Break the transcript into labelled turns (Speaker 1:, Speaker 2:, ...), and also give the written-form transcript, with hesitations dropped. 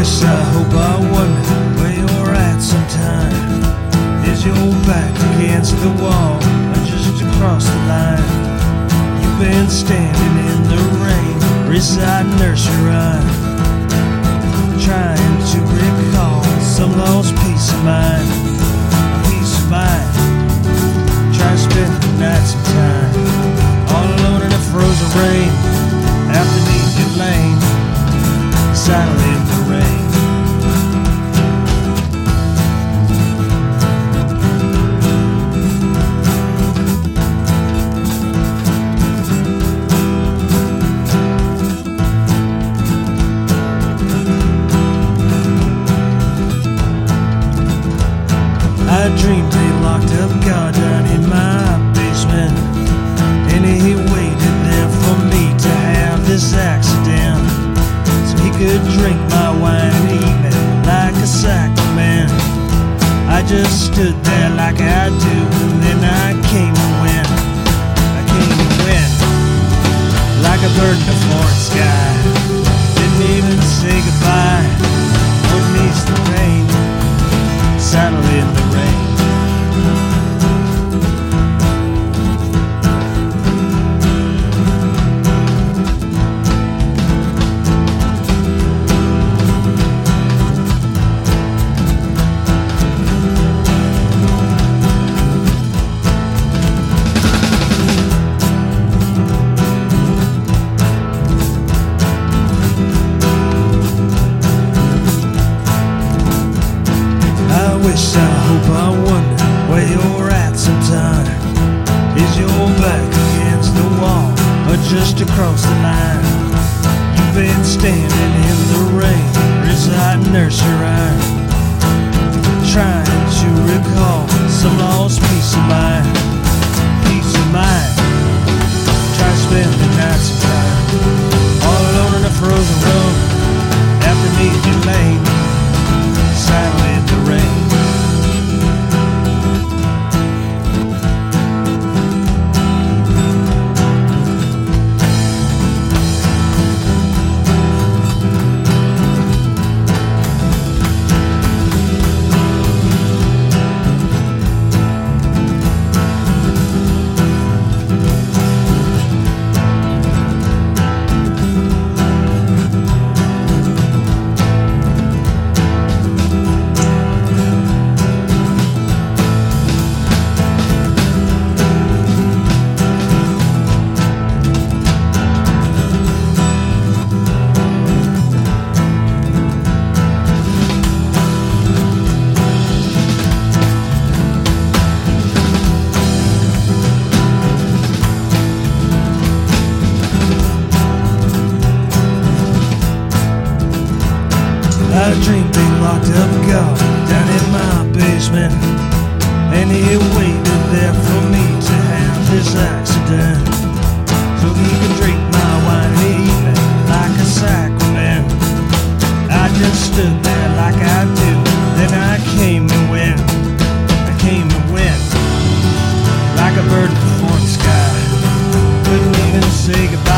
Speaker 1: wish, I hope, I wonder where you're at sometime. Is your back against the wall or just across the line? You've been standing in the rain, reciting nursery rhyme, trying to recall some lost peace of mind. A peace of mind. Try to spend the night sometime, all alone in the frozen rain, out beneath your lane, silent in the rain. I dreamed they locked up God down in my basement, and he waited there for me to have this accident, so he could drink my wine and eat me like a sacrament. I just stood there like I do, and then I came and went. I came and went, like a bird in the foreign sky. Didn't even say goodbye, underneath the rain, saddle in the rain. I wish, I hope, I wonder where you're at sometime. Is your back against the wall or just across the line? You've been standing in the rain, reciting nursery rhyme, trying to recall some lost peace of mind. Peace of mind. Try to spend the night sometime, all alone in a frozen room, out beneath your lane, silent in the rain. I dreamed they locked up God down in my basement, and he waited there for me to have this accident, so he could drink my wine and eat me like a sacrament. I just stood there like I do, then I came and went. I came and went, like a bird in the foreign sky. Couldn't even say goodbye.